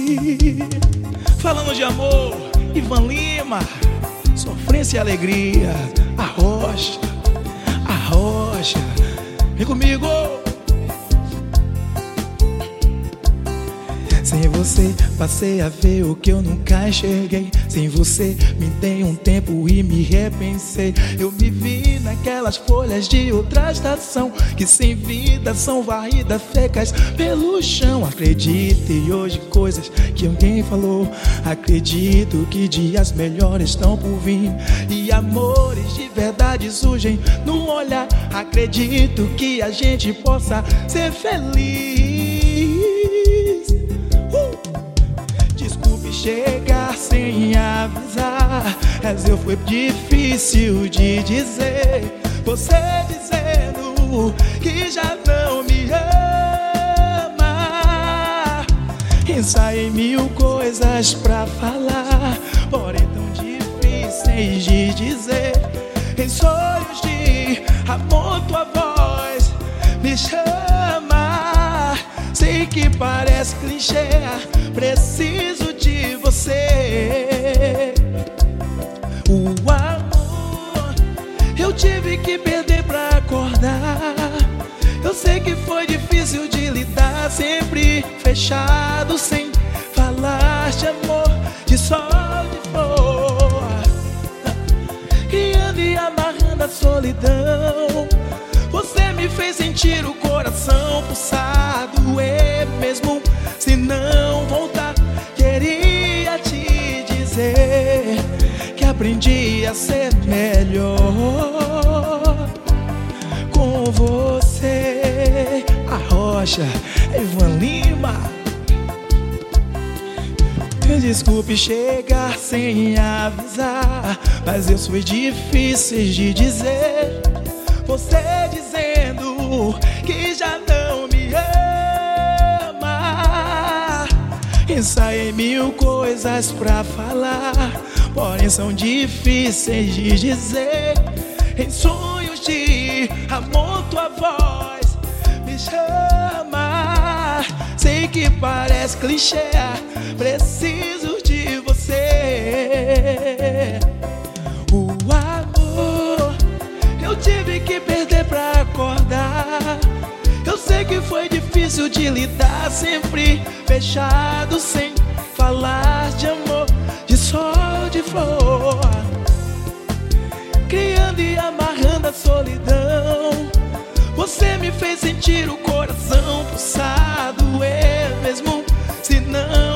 Falando de amor, Ivan Lima, sofrência e alegria. A rocha, vem comigo. Sem você passei a ver o que eu nunca enxerguei. Sem você me dei um tempo e me repensei. Eu me vi naquelas folhas de outra estação que sem vida são varridas, fecas pelo chão. Acredite hoje coisas que alguém falou. Acredito que dias melhores estão por vir e amores de verdade surgem num olhar. Acredito que a gente possa ser feliz. Desculpe chegar sem avisar, mas eu foi difícil de dizer. Você dizendo que já não me ama. Ensaiei mil coisas pra falar, porém tão difíceis de dizer. Em sonhos de amor tua voz me chama. Sei que parece clichê, preciso de você. O amor eu tive que perder pra acordar. Eu sei que foi difícil de lidar, sempre fechado, sem falar de amor, de sol, de flor, criando e amarrando a solidão. Você me fez sentir o coração pulsar, doer mesmo se não voltar. Queria te dizer que aprendi a ser melhor com você. A rocha, Ivan Lima. Desculpe chegar sem avisar, mas eu fui difícil de dizer. Você dizendo que já não me ama. Ensaiei mil coisas pra falar, porém são difíceis de dizer. Em sonhos de amor tua voz me chama. Sei que parece clichê, preciso de você. O amor eu tive que perder pra acordar. Eu sei que foi difícil de lidar, sempre fechado, sem falar de amor, de sol, de flor, criando e amarrando a solidão. Você me fez sentir o coração pulsar, doer mesmo se não